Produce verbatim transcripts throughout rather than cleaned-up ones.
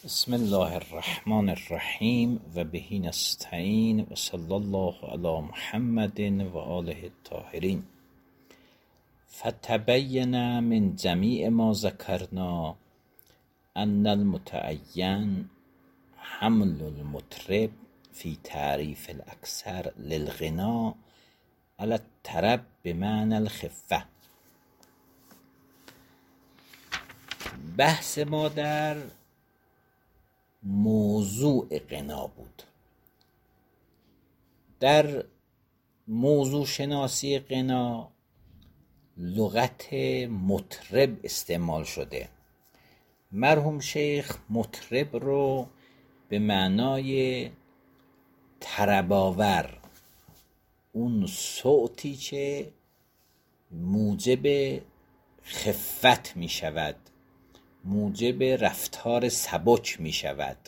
بسم الله الرحمن الرحیم و بهی نستعین و صلی الله علی محمد و آله الطاهرین. فتبین من جمیع ما ذکرنا ان المتعین حمل المطرب فی تعریف الاکثر للغنا علی الطرب بمعنى الخفه. بحث ما در موضوع غنا بود. در موضوع شناسی غنا لغت مطرب استعمال شده. مرحوم شیخ مطرب رو به معنای طرب‌آور، اون صوتی که موجب خفت می شود، موجب رفتار سبک می شود،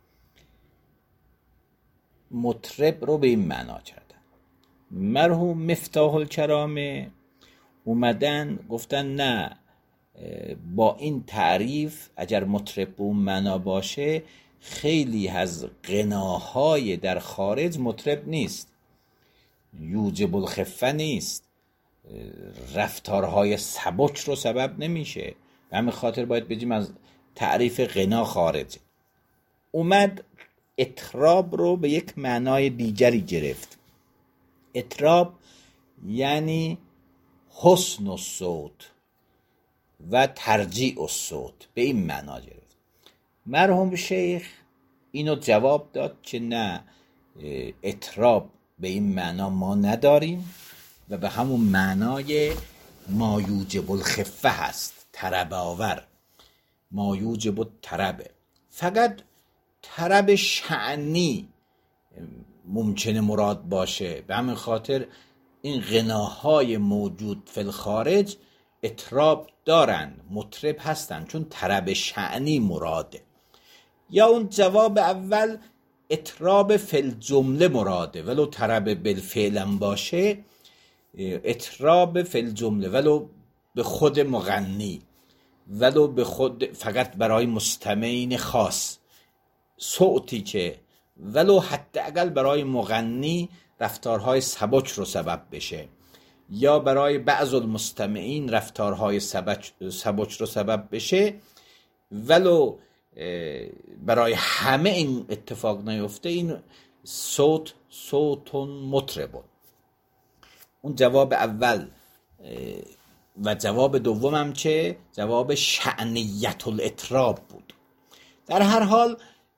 مطرب رو به این معنا کردن. مرحوم مفتاح الکرامه اومدن گفتن نه، با این تعریف اگر مطرب به اون معنا باشه خیلی از غناهای در خارج مطرب نیست، یوجب الخفه نیست، رفتارهای سبک رو سبب نمیشه، به همین خاطر باید بگیم از تعریف غنا خارجه. اومد اطراب رو به یک معنای دیگری گرفت. اطراب یعنی حسن الصوت و ترجیع الصوت، به این معنا گرفت. مرحوم شیخ اینو جواب داد که نه، اطراب به این معنا ما نداریم و به همون معنای ما یوجب الخفه هست، طرب آور، ما یوجب الطرب. فقط طرب شأنی ممکنه مراد باشه، به همین خاطر این غناهای موجود فی الخارج اطراب دارن، مطرب هستن، چون طرب شأنی مراده. یا اون جواب اول اطراب فی الجمله مراده، ولو طرب بالفعل هم باشه، اطراب فی الجمله ولو به خود مغنی، ولو به خود فقط برای مستمعین خاص، صوتی که ولو حتی اقل برای مغنی رفتارهای سبک رو سبب بشه، یا برای بعض المستمعین رفتارهای سبک رو سبب بشه، ولو برای همه این اتفاق نیفته، این صوت صوتون مطربون. اون جواب اول. و جواب دومم چه؟ جواب شأنیت الاطراب بود. در هر حال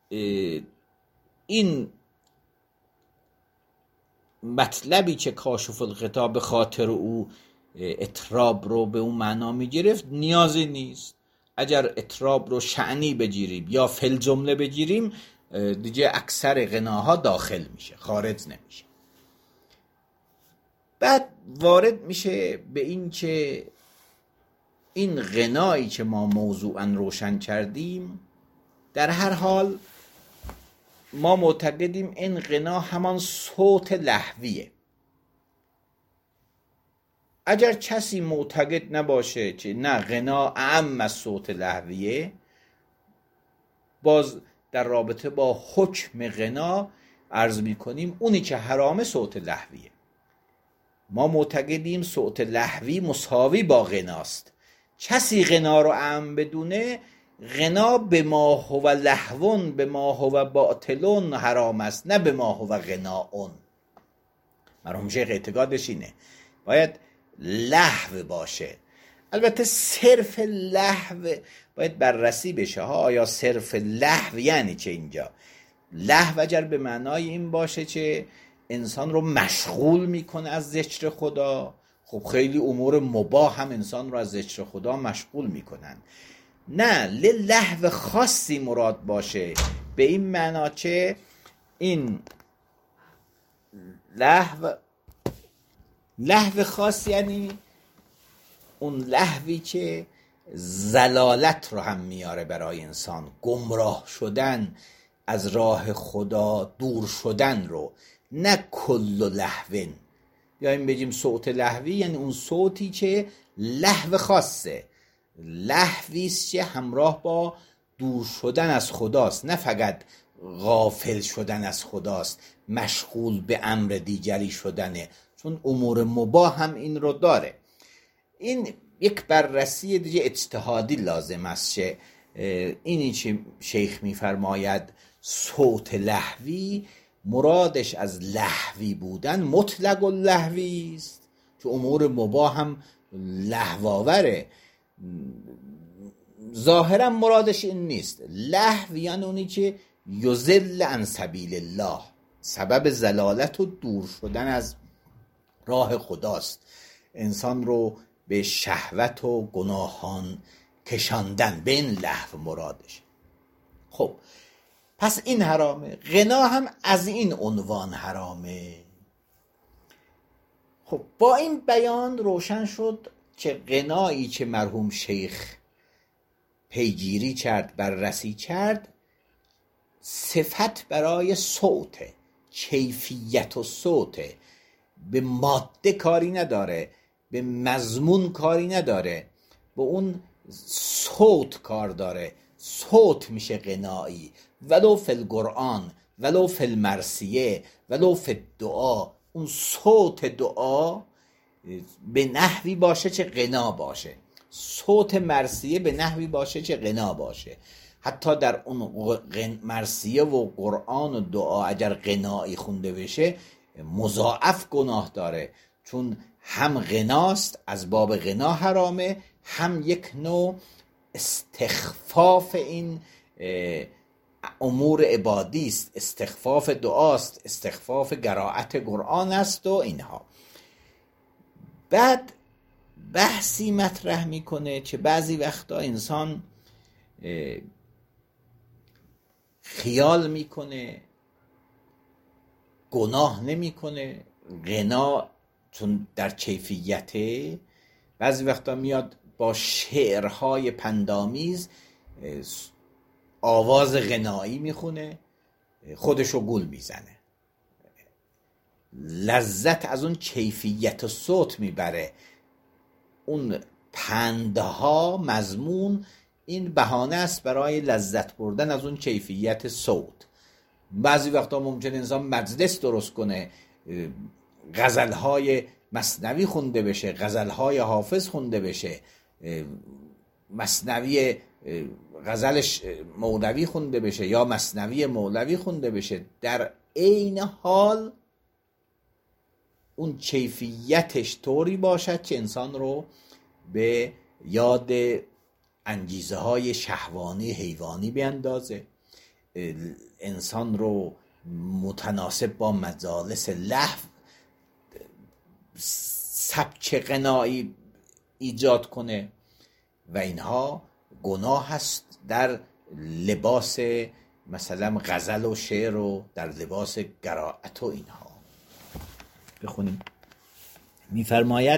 این مطلبی که کاشف الغطا به خاطر او اطراب رو به اون معنا می گرفت نیازی نیست. اگر اطراب رو شأنی بگیریم یا فل جمله بگیریم دیگه اکثر غناها داخل میشه، خارج نمیشه. بعد وارد میشه به این که این غنایی که ما موضوعاً روشن کردیم، در هر حال ما معتقدیم این غنا همان صوت لهویه. اگر کسی معتقد نباشه که نه غنا اعم از صوت لهویه، باز در رابطه با حکم غنا عرض میکنیم اونی که حرام صوت لهویه. ما معتقدیم صوت لهوی مساوی با غناست. کسی غنا رو اعم بدونه، غنا به ما هو لهون به ما هو باطلون حرام است، نه به ما هو غناون. مرحوم شیخ اعتقادش اینه باید لهو باشه. البته صرف لهو باید بررسی بشه ها، آیا صرف لهو یعنی چه؟ اینجا لهو اگر به معنای این باشه که انسان رو مشغول میکنه از ذکر خدا، خب خیلی امور مباح هم انسان رو از ذکر خدا مشغول میکنن. نه، لهو خاصی مراد باشه، به این معنا که این لهو لهو خاص یعنی اون لهوی که ضلالت رو هم میاره برای انسان، گمراه شدن، از راه خدا دور شدن رو، نه کل لهوین. بیاییم بگیم صوت لهوی یعنی اون صوتی که لهو خاصه، لهویست که همراه با دور شدن از خداست، نه فقط غافل شدن از خداست، مشغول به امر دیگری شدنه، چون امور مباح هم این رو داره. این یک بررسی دیگه اجتهادی لازم است که اینی که شیخ میفرماید صوت لهوی، مرادش از لهوی بودن مطلق اللهوی است، که امور مباح هم لهوآوره. ظاهرا مرادش این نیست. لهو یعنی اونی که یضل عن سبیل الله، سبب ضلالت و دور شدن از راه خداست، انسان رو به شهوت و گناهان کشاندن، به این لهو مرادش. خب پس این حرامه. غنا هم از این عنوان حرامه. خب با این بیان روشن شد که غنایی که مرحوم شیخ پیگیری کرد، بررسی کرد، صفت برای صوت، کیفیت و صوت، به ماده کاری نداره، به مضمون کاری نداره، به اون صوت کار داره. صوت میشه غنایی، ولو فی القرآن، ولو فی المرثیه، ولو فی الدعا. اون صوت دعا به نحوی باشه چه غنا باشه، صوت مرثیه به نحوی باشه چه غنا باشه. حتی در اون مرثیه و قرآن و دعا اگر غنایی خونده بشه مضاعف گناه داره، چون هم غناست، از باب غنا حرامه، هم یک نوع استخفاف این امور عبادی است، استخفاف دعاست، استخفاف قرائت قرآن است و اینها. بعد بحثی مطرح میکنه که بعضی وقتا انسان خیال میکنه گناه نمیکنه، غنا چون در کیفیته، بعضی وقتا میاد با شعرهای پندامیز آواز غنایی میخونه، خودشو گول میزنه، لذت از اون کیفیت و صوت میبره. اون پندها مضمون این بهانه است برای لذت بردن از اون کیفیت صوت. بعضی وقتا ممکن انسان مجلس درست کنه، غزلهای مثنوی خونده بشه، غزلهای حافظ خونده بشه، مثنوی غزلش مولوی خونده بشه یا مثنوی مولوی خونده بشه، در عین حال اون کیفیتش طوری باشد که انسان رو به یاد انگیزه های شهوانی حیوانی بیندازه، انسان رو متناسب با مجالس لهو سبک غنایی ایجاد کنه و اینها گناه هست در لباس مثلا غزل و شعر و در لباس قرائت و اینها. بخونیم. میفرماید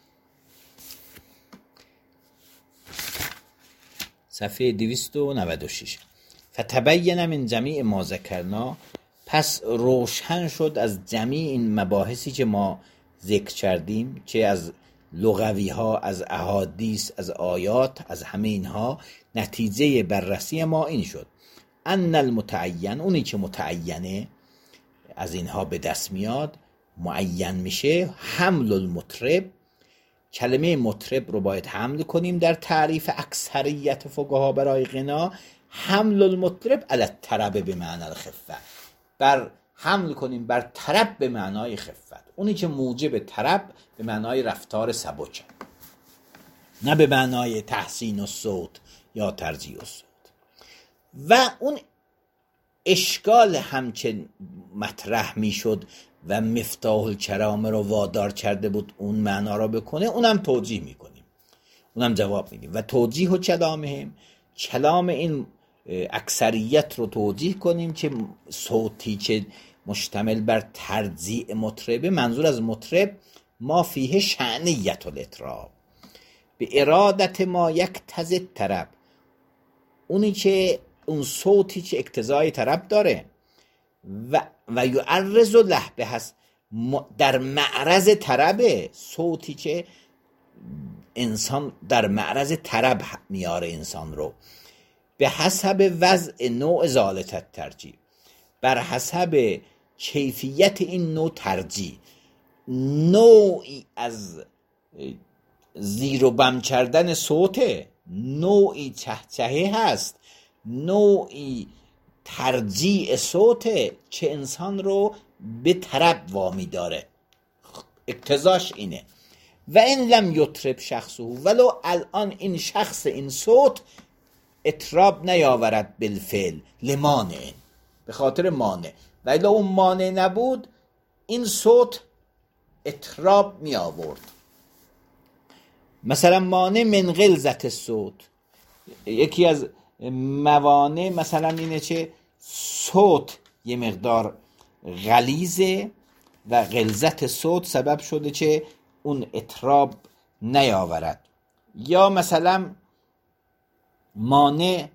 صفحه دویست و نود و شش فتبین من جمیع ما ذکرنا، پس روشن شد از جمیع این مباحثی که ما ذکر کردیم، چه از لغوی ها، از احادیث، از آیات، از همه اینها، نتیجه بررسی ما این شد ان المتعین، اونی که متعینه از اینها به دست میاد، معین میشه، حمل المطرب، کلمه مطرب رو باید حمل کنیم در تعریف اکثریت فقها برای غنا، حمل المطرب علی الطرب به معنی الخفه، بر حمل کنیم بر طرب به معنای خفت، اونی که موجب طرب به معنای رفتار سبک، نه به معنای تحسین الصوت یا ترجیع الصوت. و اون اشکال همچه مطرح میشد و مفتاح الکرامه رو وادار کرده بود اون معنا رو بکنه، اونم توجیه میکنیم، اونم جواب میدیم. و توجیه و کلامهم، کلام این اکثریت رو توجیه کنیم که صوتی که مشتمل بر ترجیع مطربه، منظور از مطرب ما فیه شعنیت الاطراب به ارادت ما یک تز طرب، اونی که اون صوتی که اقتضای طرب داره و و یعرض له به هست در معرض طربه، صوتی که انسان در معرض طرب میاره انسان رو، به حسب وضع نوع زالت ترجیح، بر حسب کیفیت این نوع ترجیح. نوعی از زیر و بم کردن صوته، نوعی چهچهه هست، نوعی ترجیع صوته که انسان رو به طرب وامی داره، اقتضاش اینه. و این لم یطرب شخصه، ولو الان این شخص این صوت اطراب نیاورد بالفعل لمانع، به خاطر مانع، و الا اون مانع نبود این صوت اطراب می آورد. مثلا مانع من غلظت صوت، یکی از موانع مثلا اینه که صوت یه مقدار غلیظه و غلظت صوت سبب شده که اون اطراب نیاورد. یا مثلا مانع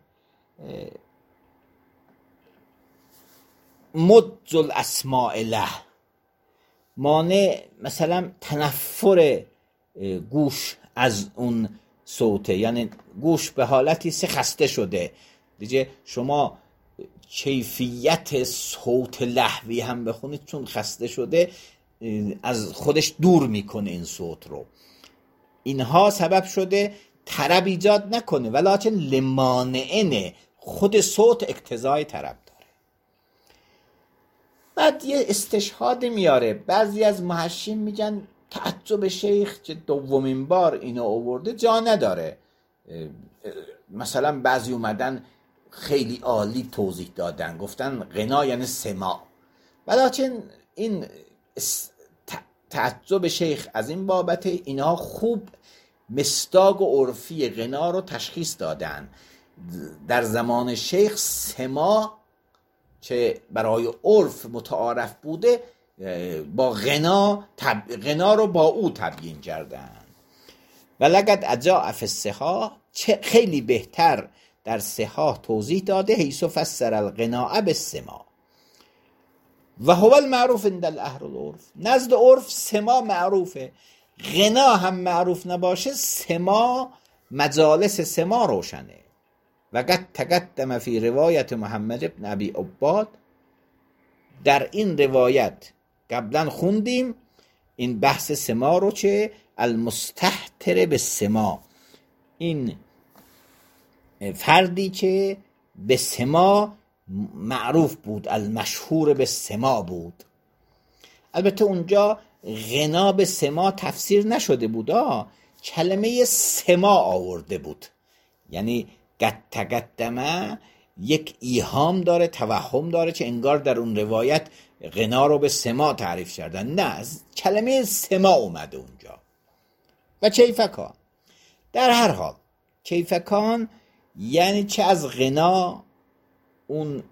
مد الاسماء له، مانع مثلا تنفر گوش از اون صوته، یعنی گوش به حالتی سه خسته شده دیگه، شما کیفیت صوت لحوی هم بخونید چون خسته شده از خودش دور میکنه این صوت رو. اینها سبب شده طرب ایجاد نکنه، ولکن لمانعنه، خود صوت اقتضای طرب داره. بعد یه استشهاد میاره، بعضی از محشین میگن تعجب شیخ که دومین بار اینو آورده جا نداره. مثلا بعضی اومدن خیلی عالی توضیح دادن، گفتن غنا یعنی سماع، ولکن این تعجب شیخ از این بابت اینها خوب مصداق و عرفی غنا رو تشخیص دادن. در زمان شیخ سماع که برای عرف متعارف بوده با غنا تب... غنا رو با او تبیین کردن. و لقد اجاء فی الصحاح، خیلی بهتر در صحاح توضیح داده، حیث فسر الغناء بالسماع و هو المعروف عند اهل العرف، نزد عرف سماع معروفه، غنا هم معروف نباشه سماع، مجالس سماع روشنه. و قد تقدم فی روایت محمد ابن ابی عباد، در این روایت قبلا خوندیم این بحث سماع رو که المستهتر به سماع، این فردی که به سماع معروف بود، المشهور به سماع بود. البته اونجا غنا به سماع تفسیر نشده بود، آه کلمه سماع آورده بود، یعنی قد تقدمه یک ایهام داره، توهم داره که انگار در اون روایت غنا رو به سماع تعریف کردن، نه، کلمه سماع اومده اونجا. و کیفکان، در هر حال کیفکان یعنی چه از غنا، اون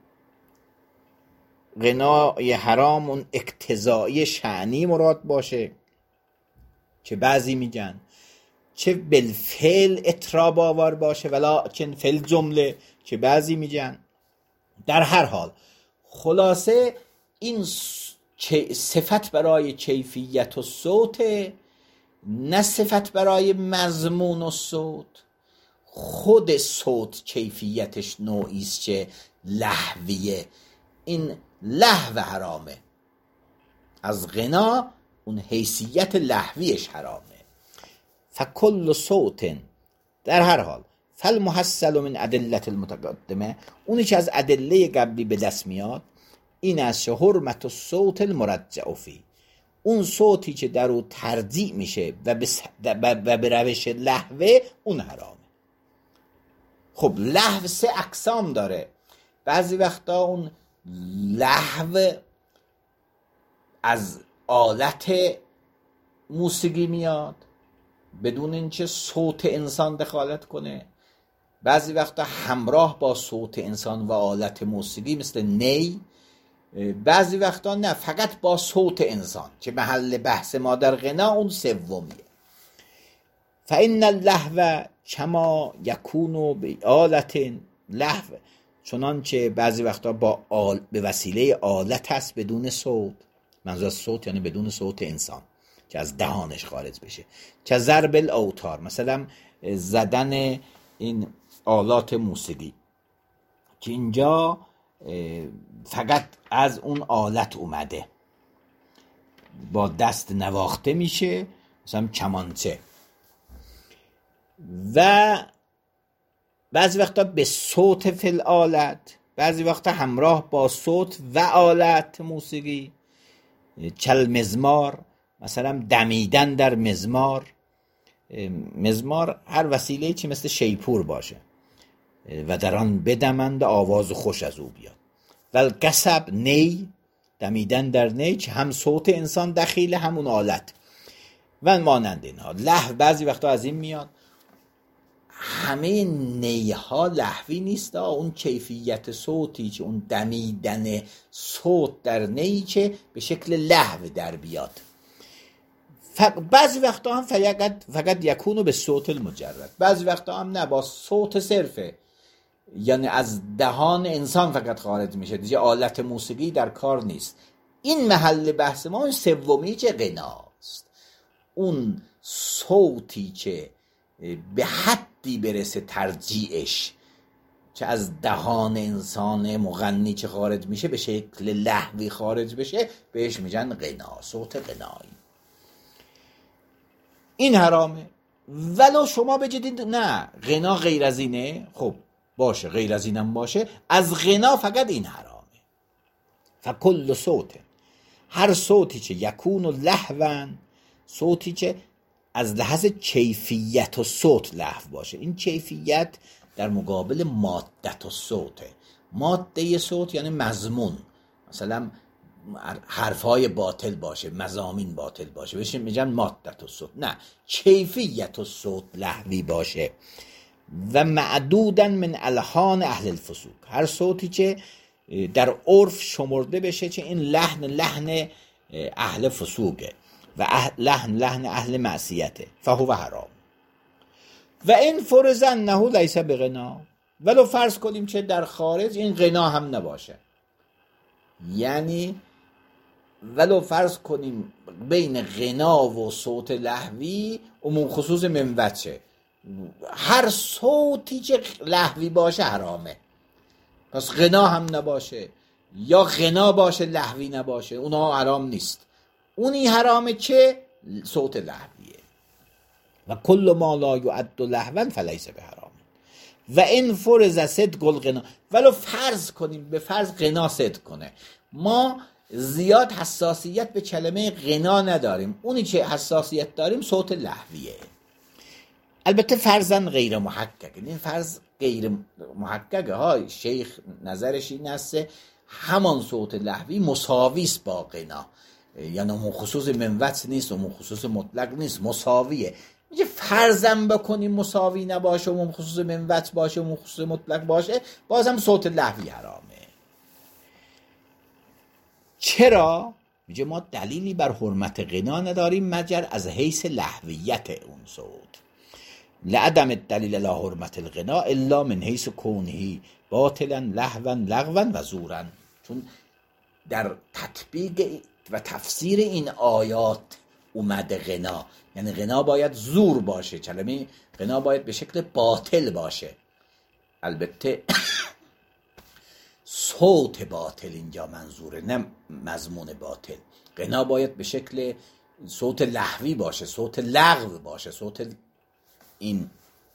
غنای حرام، اون اقتضایی شأنی مراد باشه که بعضی میگن، چه بالفعل اطراب آور باشه ولکن فی الجمله که بعضی میگن. در هر حال خلاصه این صفت برای کیفیت و صوت، نه صفت برای مضمون و صوت. خود صوت کیفیتش نوعی است که لهویه، این لهو حرامه، از غنا اون حیثیت لهویش حرامه. فکل صوت، در هر حال، فالمحصل من ادله المتقدمه، اونی که از ادله قبلی به دست میاد این است که حرمت الصوت المرجع فی، اون صوتی که در او ترجیع میشه و به, و به روش لهوه اون حرامه. خب لهو سه اقسام داره، بعضی وقتا اون لهو از آلت موسیقی میاد بدون اینکه صوت انسان دخالت کنه، بعضی وقتا همراه با صوت انسان و آلت موسیقی مثل نی، بعضی وقتا نه، فقط با صوت انسان که محل بحث ما در غنا اون سومیه. فإن اللهو کما یکون بآلت، لهو چنانچه بعضی وقتا با آل به وسیله آلت هست بدون صوت، منظور از صوت یعنی بدون صوت انسان که از دهانش خارج بشه، که ضرب الاوتار، مثلا زدن این آلات موسیقی، که اینجا فقط از اون آلت اومده، با دست نواخته میشه، مثلا کمانچه. و بعضی وقتا به صوت فل آلت، بعضی وقتا همراه با صوت و آلت موسیقی، چل مزمار، مثلا دمیدن در مزمار. مزمار هر وسیله چی مثل شیپور باشه و در آن بدمند آواز خوش از او بیاد. و القصب نی، دمیدن در نی که هم صوت انسان دخیله همون آلت و مانند اینها. لحو بعضی وقتا از این میاد. همه نیها لحوی نیست، اون کیفیت صوتی که اون دمیدن صوت در نی که به شکل لحو در بیاد. بعضی وقتا هم فقط فقط یکونو به صوت المجرد، بعضی وقتا هم نه، با صوت صرفه، یعنی از دهان انسان فقط خارج میشه، دیگه آلت موسیقی در کار نیست. این محل بحث ما اون سومی که غناست، اون صوتی که به حدی برسه ترجیعش که از دهان انسان مغنی که خارج میشه به شکل لحوی خارج بشه، بهش میگن غنا، صوت غنایی. این حرامه. ولو شما بجدید نه غنا غیر از اینه، خب باشه، غیر از اینم باشه، از غنا فقط این حرامه. فکل صوت، هر صوتی که یکون و لحون، صوتی که از لحاظ کیفیت و صوت لحو باشه. این کیفیت در مقابل مادت و صوته. ماده صوت یعنی مضمون، مثلا حرفهای باطل باشه، مضامین باطل باشه، بشه میگن مادت و صوت. نه، کیفیت و صوت لحوی باشه. و معدودن من الحان اهل الفسوق، هر صوتی که در عرف شمرده بشه که این لحن لحن اهل فسوقه و اهل لحن لحن اهل معصیته، فهو حرام. و این فرض انه لیس بغنا، ولو فرض کنیم که در خارج این غنا هم نباشه، یعنی ولو فرض کنیم بین غنا و صوت لحوی عموم خصوص منوچه، هر صوتی که لحوی باشه حرامه. پس غنا هم نباشه یا غنا باشه لحوی نباشه، اونها حرام نیست. اونی حرامه که صوت لحویه. و کل ما لا یعد لحوا فلیس بحرام. و این فرض صدق الغنا، ولو فرض کنیم به فرض غنا صدق کنه، ما زیاد حساسیت به کلمه غنا نداریم، اونی که حساسیت داریم صوت لحویه. البته فرضاً غیر محقق، این فرض غیر محققه ها، شیخ نظرش این است همان صوت لحوی مساویست با غنا، یعنی اون خصوص منوط نیست، اون خصوص مطلق نیست، مساویه. میگه فرضاً بکنیم مساوی نباشه، اون خصوص منوط باشه، اون خصوص مطلق باشه، بازم صوت لحوی حرامه. چرا؟ میگه ما دلیلی بر حرمت غنا نداریم مگر از حیث لحویت اون صوت. لعدم الدلیل لا حرمت الغنا الا من حیث کونه باطلا لهوا لغوا و زورا. چون در تطبیق و تفسیر این آیات اومده غنا، یعنی غنا باید زور باشه، کلمه غنا باید به شکل باطل باشه. البته صوت باطل اینجا منظوره، نه مضمون باطل. غنا باید به شکل صوت لحوی باشه، صوت لغو باشه، صوت این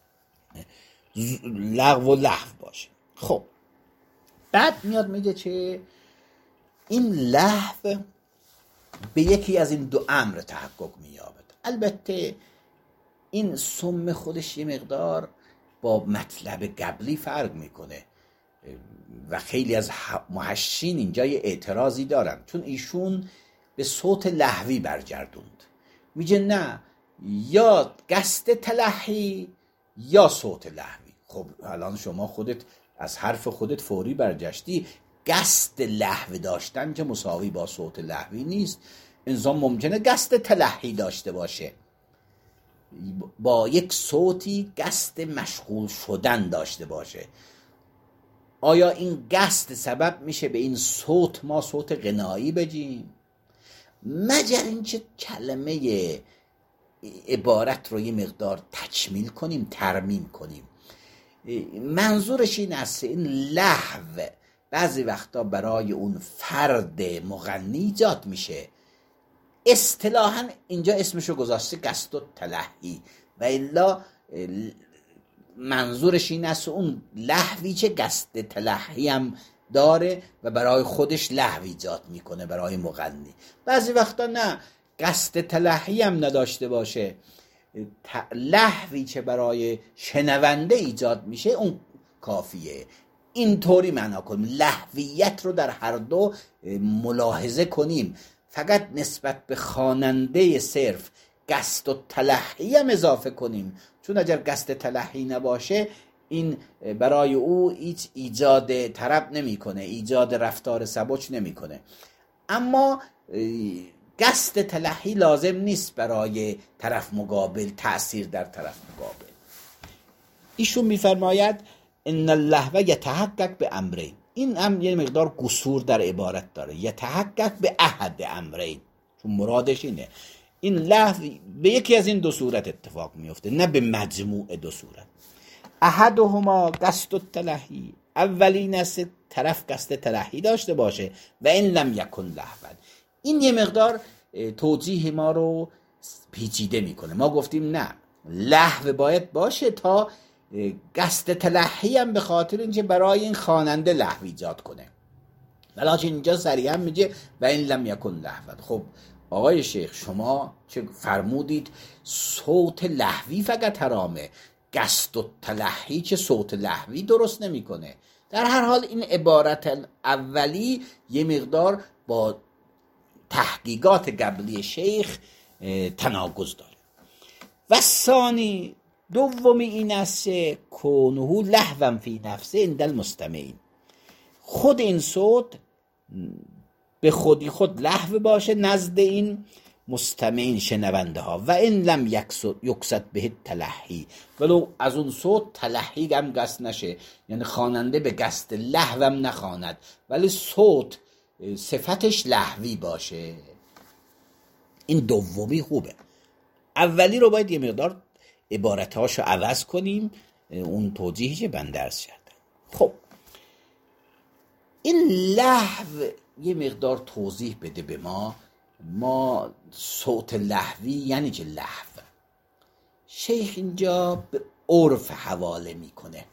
لغو و لحو باشه. خب بعد میاد میگه که این لحو به یکی از این دو امر تحقق مییابد. البته این سم خودش یه مقدار با مطلب قبلی فرق میکنه و خیلی از محشین اینجا یه اعتراضی دارن، چون ایشون به صوت لحوی برگردوند. میگه نه، یا قصد تلحی یا صوت لحوی. خب الان شما خودت از حرف خودت فوری برگشتی، قصد لحو داشتن که مساوی با صوت لحوی نیست. انسان ممکنه قصد تلحی داشته باشه، با یک صوتی قصد مشغول شدن داشته باشه. آیا این قصد سبب میشه به این صوت ما صوت غنایی بگیم؟ مگر اینکه کلمه عبارت رو یه مقدار تکمیل کنیم، ترمیم کنیم. منظورش این است این لحو بعضی وقتا برای اون فرد مغنی ایجاد میشه. اصطلاحاً اینجا اسمشو گذاشته قصد التلهی و الا منظورش این است اون لحوی که قصد تلهی هم داره و برای خودش لحو ایجاد میکنه برای مغنی. بعضی وقتا نه، قصد تلهی هم نداشته باشه، لحوی که برای شنونده ایجاد میشه اون کافیه. اینطوری معنا کنیم، لحویت رو در هر دو ملاحظه کنیم. فقط نسبت به خواننده صرف قصد و تلهی هم اضافه کنیم، چون اگر قصد تلهی نباشه این برای او هیچ ایجاد طرب نمیکنه، ایجاد رفتار سبک نمیکنه. اما قصد تلهی لازم نیست برای طرف مقابل تأثیر در طرف مقابل. ایشون میفرماید ان اللهو یتحقق به امرین. این هم یه مقدار قصور در عبارت داره، یتحقق به احد امرین، چون مرادش اینه این لحو به یکی از این دو صورت اتفاق میفته، نه به مجموع دو صورت. احدهما قصد التلهی، اولین است طرف قصد تلهی داشته باشه و این لم یکن لهوا. این یه مقدار توجیه ما رو پیچیده میکنه. ما گفتیم نه، لهو باید باشه تا قصد تلهی هم به خاطر اینکه برای این خواننده لهو ایجاد کنه، ولی اینجا صریحا میگه و این لم یکن لهوا. خب آقای شیخ شما چه فرمودید صوت لهوی فقط حرامه، قصد و تلهی که صوت لهوی درست نمیکنه. در هر حال این عبارت اولی یه مقدار با تحقیقات قبلی شیخ تناقض داره. و ثانی دومی این است کونه لهوا فی نفسه عند المستمعین، خود این صوت به خودی خود لهو باشه نزد این مستمعین شنونده ها. و این لم یقصد به تلهی، ولو از اون صوت تلهی هم قصد نشه، یعنی خواننده به قصد لهو هم نخواند ولی صوت صفتش لهوی باشه. این دومی خوبه. اولی رو باید یه مقدار عبارتهاشو عوض کنیم، اون توضیحی که من درس کردم. خب این لهو یه مقدار توضیح بده به ما. ما صوت لهوی یعنی چه لهو؟ شیخ اینجا به عرف حواله میکنه،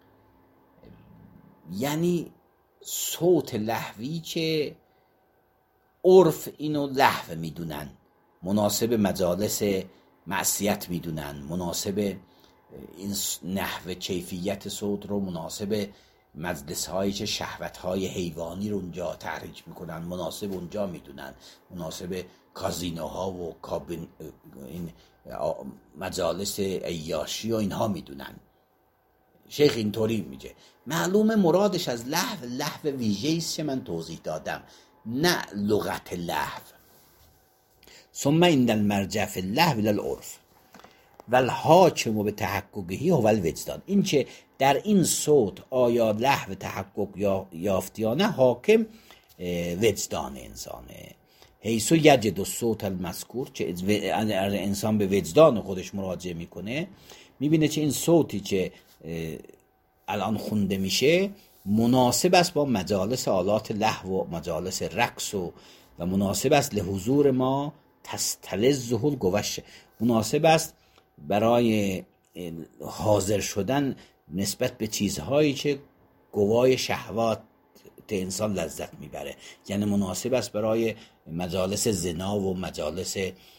یعنی صوت لهوی که عرف اینو لهو میدونن، مناسب مجالس معصیت میدونن، مناسب این نحو کیفیت صوت رو مناسب مجلس هایی که شهوت های حیوانی رو اونجا تحریک میکنن مناسب اونجا میدونن، مناسب کازینوها و کابین این مجالس عیاشی و اینها میدونن. شیخ اینطوری میگه معلومه مرادش از لهو لهو ویژه‌ای است که من توضیح دادم، نه لغت لهو. ثم ان المرجع فی اللهو للعرف والحاکم به تحققه هو الوجدان. این که در این صوت آیا لهو تحقق یافت یا نه، حاکم وجدان انسانه. حیث یجد الصوت المذکور، که انسان به وجدان خودش مراجعه میکنه میبینه که این صوتی که الان خونده میشه مناسب است با مجالس آلات لهو و مجالس رقص و و مناسب است لحضور ما تستلذه الگوش، مناسب است برای حاضر شدن نسبت به چیزهایی که گوای شهوات انسان لذت میبره، یعنی مناسب است برای مجالس زنا و مجالس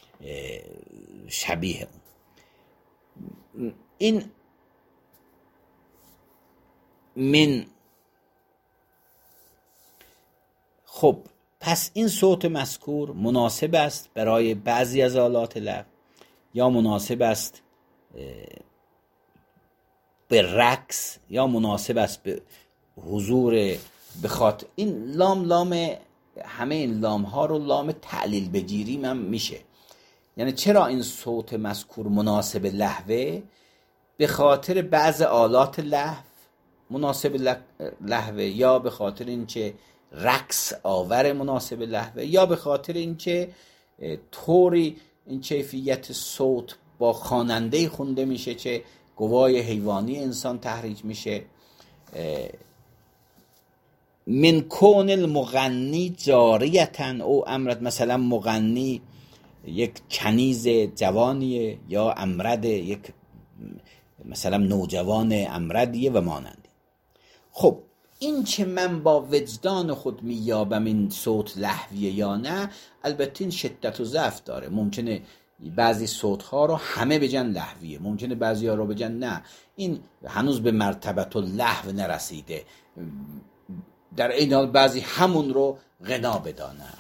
شبیه این. من خب پس این صوت مذکور مناسب است برای بعضی از آلات لهو، یا مناسب است به رقص، یا مناسب است به حضور بخاطر. این لام لام همه این لام ها رو لام تعلیل بگیریم هم میشه. یعنی چرا این صوت مذکور مناسب لهوه؟ به خاطر بعض آلات لهو مناسب لهوه، یا به خاطر اینکه رقص آور مناسب لهوه، یا به خاطر اینکه طوری این کیفیت صوت با خواننده خونده میشه که گوای حیوانی انسان تحریج میشه. من کون المغنی جاریتن او امرد، مثلا مغنی یک کنیز جوانیه یا امرد یک مثلا نوجوان امردیه و مانندی. خب این که من با وجدان خود میابم این صوت لهویه یا نه، البته این شدت و ضعف داره. ممکنه بعضی صوتها رو همه بجن لهویه، ممکنه بعضی ها رو بجن نه، این هنوز به مرتبت لهو نرسیده. در این حال بعضی همون رو غنا بدانه.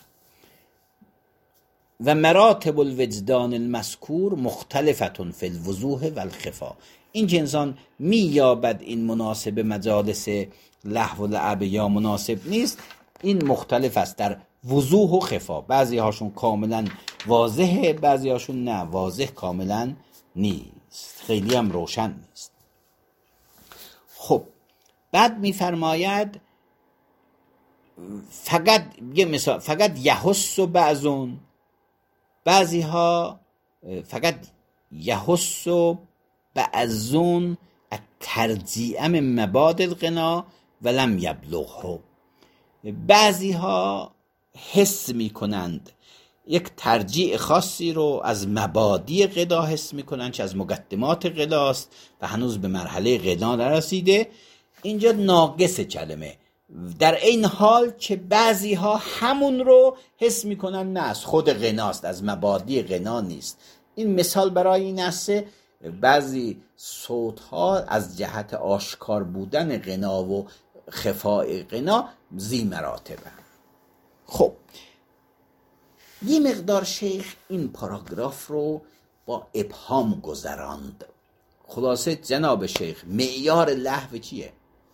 و مراتب الوجدان المذکور مختلفتون فی الوضوح و الخفا. این که انسان مییابد این مناسب مجالس لهو و لعب یا مناسب نیست، این مختلف است در وضوح و خفا. بعضی هاشون کاملا واضحه، بعضی هاشون نه، واضح کاملا نیست، خیلی هم روشن نیست. خب بعد میفرماید فقط یه مثال، فقط یحس و بعضون، بعضی ها فقط یحس و بعضون ترجیع من مباد الغنا ولم یبلغه. بعضی ها حس می کنند یک ترجیع خاصی رو از مبادی غنا حس می کنند که از مقدمات غناست و هنوز به مرحله غنا نرسیده. اینجا ناقص کلمه، در این حال که بعضی ها همون رو حس می کنند نه از خود غناست، از مبادی غنا نیست. این مثال برای این است بعضی صوت ها از جهت آشکار بودن غنا و خفای غنا ذی مراتبه. خب یه مقدار شیخ این پاراگراف رو با ابهام گذراند. خلاصه جناب شیخ معیار لهو چیه؟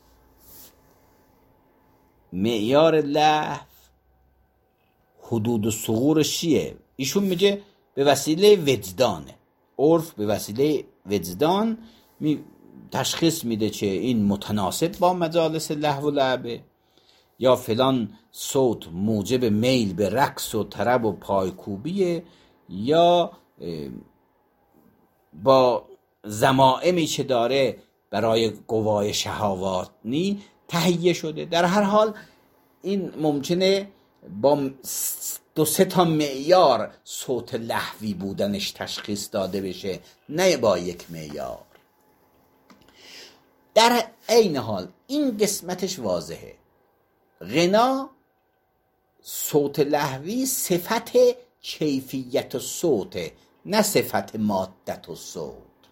معیار لهو حدود و ثغورش چیه؟ ایشون میگه به وسیله وجدانه. عرف به وسیله وجدان می تشخیص میده که این متناسب با مجالس لهو و لعبه، یا فلان صوت موجب میل به رقص و طرب و پایکوبیه، یا با ضمائمی که داره برای قوای شهوانی تهیه شده. در هر حال این ممکنه با دو سه تا معیار صوت لهوی بودنش تشخیص داده بشه، نه با یک معیار. در عین حال این قسمتش واضحه، غنا صوت لهوی صفت کیفیت صوت، نه صفت مادت و صوت.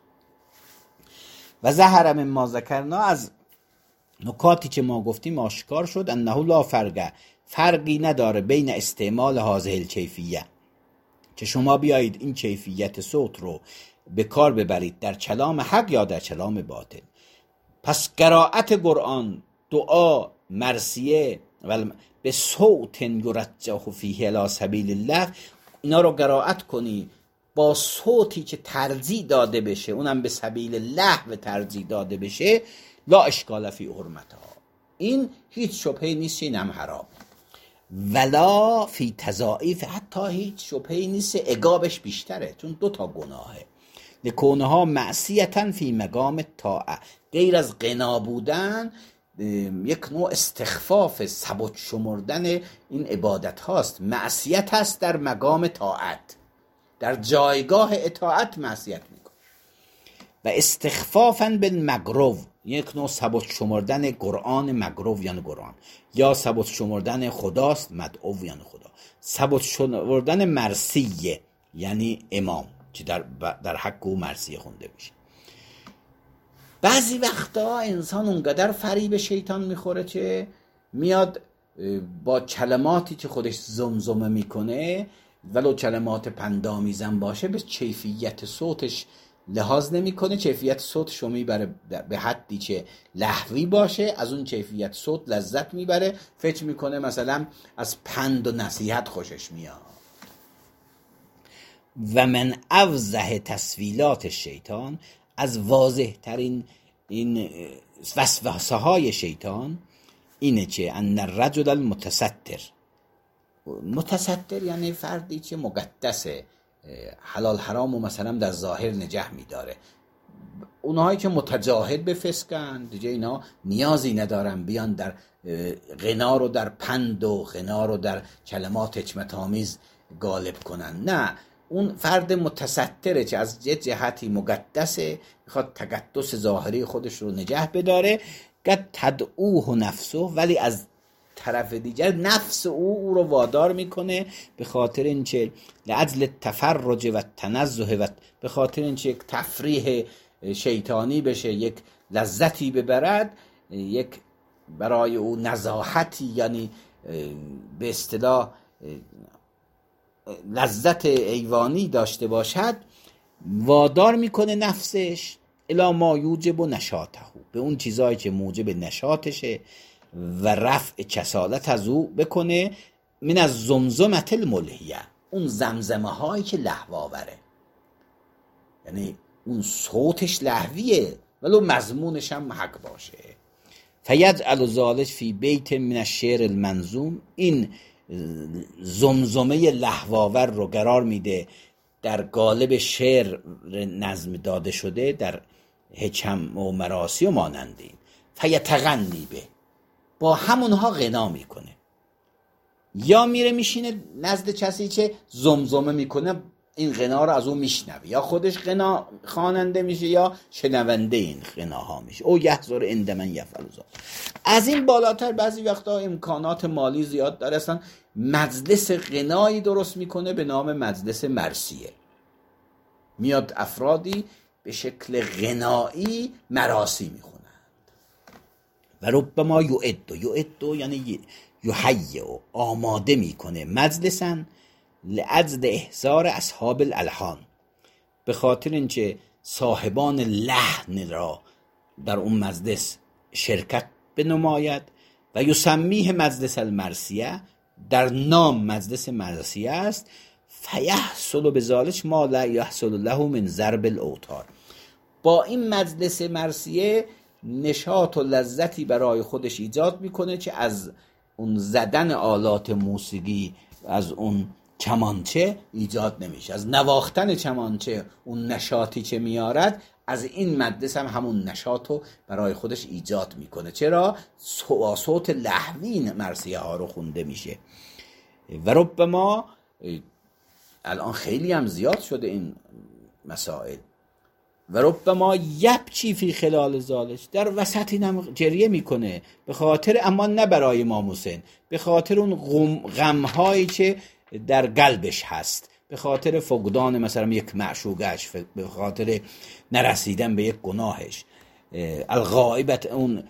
و ظهر من ما ذکرنا، از نکاتی که ما گفتیم آشکار شد، انه لا فرق، فرقی نداره بین استعمال هذه الکیفیه، که شما بیایید این کیفیت صوت رو به کار ببرید در کلام حق یا در کلام باطل. پس قرائت قرآن، دعا، مرثیه و به صوت یرجح فیه الی سبیل الله، اینا رو قرائت کنی با صوتی که ترجیح داده بشه، اونم به سبیل الله و ترجیح داده بشه، لا اشکال فی حرمتها، این هیچ شبهه نیست، اینم حرام. ولا فی تضاعیف، حتی هیچ شبهه نیست عقابش بیشتره، چون دو تا گناهه. لکونها معصیتا فی مقام طاعه، غیر از غنا بودن یک نوع استخفاف، ثبات شمردن این عبادت هاست. معصیت هست در مقام طاعت، در جایگاه اطاعت معصیت میکن. و استخفافا بالمقرو، یک نوع ثبات شمردن قرآن، مقرو یعنی قرآن، یا ثبات شمردن خداست، مدعو یعنی خدا. ثبات شمردن مرثیه یعنی امام که در در حق او مرثیه خونده میشه. بعضی وقتا انسان اونقدر فریب شیطان میخوره که میاد با کلماتی که خودش زمزمه میکنه، ولو کلمات پندآمیزم باشه، به کیفیت صوتش لحاظ نمیکنه. کیفیت صوتش رو میبره به حدی که لهوی باشه، از اون کیفیت صوت لذت میبره، فکر میکنه مثلا از پند و نصیحت خوشش میاد. و من اوضح تسویلات شیطان، از واضح ترین این وسوسه های شیطان اینه که ان الرجل المتستر، متستر یعنی فردی که مقدسه، حلال حرام و مثلا در ظاهر نگه میداره، اونهایی که متجاهل به فسقن دیگه اینا نیازی ندارن بیان در غنا رو در پند و غنا رو در کلمات حکمت‌آمیز غالب کنن. نه، اون فرد متستره که از یه جهتی مقدسه، میخواد تقدس ظاهری خودش رو نگه بداره، قد تدعوه نفسه، ولی از طرف دیگر نفس او او رو وادار میکنه به خاطر اینکه لعجل تفرج و تنزه و به خاطر اینکه یک تفریح شیطانی بشه، یک لذتی ببرد، یک برای او نزاحتی، یعنی به اصطلاح لذت ایوانی داشته باشد، وادار میکنه نفسش الی ما یوجب نشاطه، به اون چیزایی که موجب نشاطشه و رفع کسالت از او بکنه. من از زمزمت الملهیه، اون زمزمه هایی که لهو آوره، یعنی اون صوتش لهویه ولو مضمونش هم حق باشه. فیجعل ذلک فی بیت من الشعر المنظوم، این زمزمه لهوآور رو قرار میده در قالب شعر نظم داده شده در حکم و مراسی و مانند این. فیتغنی به، با همونها غنا میکنه، یا میره میشینه نزد کسی که زمزمه میکنه این غنا رو از اون میشنوه، یا خودش غنا خواننده میشه یا شنونده این غناها میشه. او یحضر عند من یفعل ذلک. از این بالاتر بعضی وقتا امکانات مالی زیاد داره، اصلا مجلس غنایی درست میکنه به نام مجلس مرثیه، میاد افرادی به شکل غنایی مراسی میخونند. و ربما یعد، یعد یعنی یحیی، آماده میکنه مجلساً لعجل احضار اصحاب الالحان، به خاطر اینکه صاحبان لحن را در اون مجلس شرکت بنماید. و یسمیه مجلس المرثیه، در نام مجلس مرثیه است. فیحصل بذلک ما لا یحصل له من ضرب الاوتار، با این مجلس مرثیه نشاط و لذتی برای خودش ایجاد میکنه که از اون زدن آلات موسیقی، از اون کمانچه ایجاد نمیشه، از نواختن کمانچه اون نشاطی که میارد از این مجلس هم همون نشاطو برای خودش ایجاد میکنه. چرا؟ صوت لهوی مرثیه ها رو خونده میشه. و ربما الان خیلی هم زیاد شده این مسائل. و ربما یبچی فی خلال ذالک، در وسط این هم جریه میکنه، به خاطر، اما نه برای امام حسین، به خاطر اون غم غمهایی که در قلبش هست، به خاطر فقدان مثلا یک معشوقش، به خاطر نرسیدن به یک گناهش، الغائبت، اون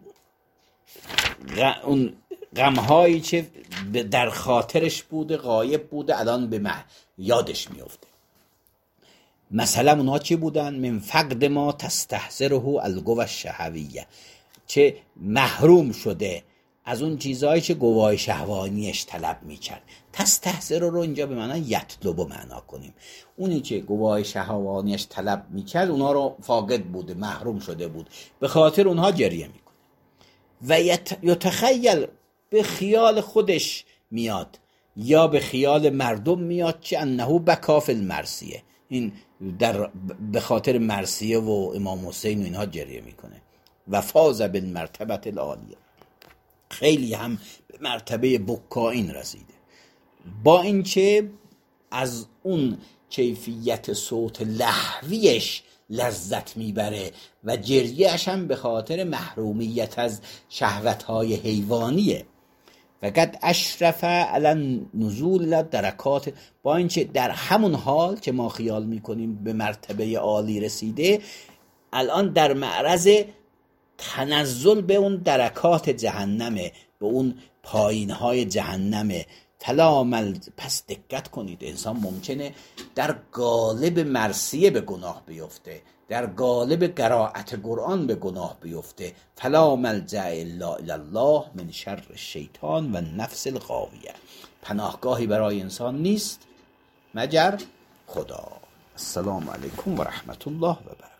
غ... اون غمهایی که در خاطرش بوده، غایب بوده، الان به مح... یادش میفته. مثلا اونها چی بودن؟ من فقد ما تستحضره القوى الشهویه، چه محروم شده از اون چیزهایی که قوای شهوانیش طلب میکرد. تستحضر رو اینجا به معنی یطلب معنا کنیم، اونی که قوای شهوانیش طلب میکرد اونها رو فاقد بوده، محروم شده بود، به خاطر اونها گریه میکنه. و یتخیل، به خیال خودش میاد یا به خیال مردم میاد که انه بکا فی المرثیه، این در به خاطر مرثیه و امام حسین و اینها گریه میکنه. و فاز بالمرتبه العالیه، خیلی هم به مرتبه بکائین رسیده، با اینکه از اون کیفیت صوت لهویش لذت میبره و گریه‌اش هم به خاطر محرومیت از شهوت‌های حیوانیه. و قد اشرف علی نزول درکات، با اینکه در همون حال که ما خیال میکنیم به مرتبه عالی رسیده، الان در معرض تنزل به اون درکات جهنمه، به اون پایین‌های جهنمه. فلا مل، پس دقت کنید، انسان ممکنه در قالب مرثیه به گناه بیفته، در قالب قرائت قرآن به گناه بیفته. فلا ملجأ الا الی الله من شر الشیطان و النفس الغاویه، پناهگاهی برای انسان نیست مگر خدا. السلام علیکم و رحمت الله و برکاته.